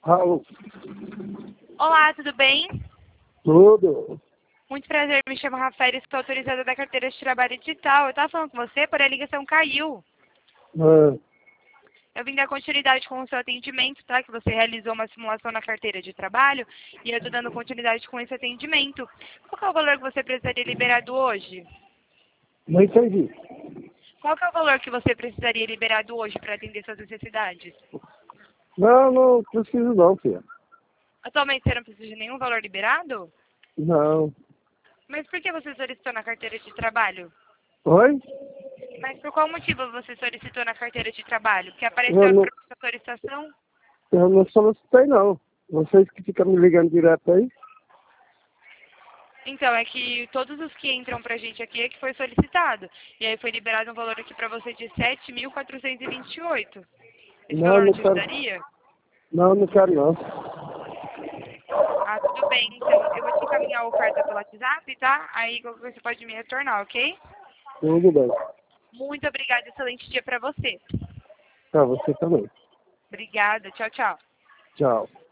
Alô, Olá, tudo bem? tudo? Muito prazer, me chamo Rafael, estou autorizada da carteira de trabalho digital. Eu estava falando com você, porém a ligação caiu. Ah, Eu vim dar continuidade com o seu atendimento, tá? Que você realizou uma simulação na carteira de trabalho e eu estou dando continuidade com esse atendimento. Qual que é o valor que você precisaria liberado hoje? não entendi. Qual que é o valor que você precisaria liberado hoje para atender suas necessidades? Não, não preciso não, filha. Atualmente você não precisa de nenhum valor liberado? Não. Mas por que você solicitou na carteira de trabalho? Oi? Mas por qual motivo você solicitou na carteira de trabalho? Porque Eu apareceu não, a solicitação? eu não solicitei não. Vocês que ficam me ligando direto aí? Então, é que todos os que entram pra gente aqui é que foi solicitado. E aí foi liberado um valor aqui pra você de 7.428. Esse Não, valor não te quero. ajudaria? Não, não quero não. Ah, tudo bem. Então, eu vou te encaminhar a oferta pelo WhatsApp, tá? Aí qualquer coisa você pode me retornar, ok? Tudo bem. Muito obrigada. Excelente dia pra você. Pra você também. Obrigada. Tchau, tchau. Tchau.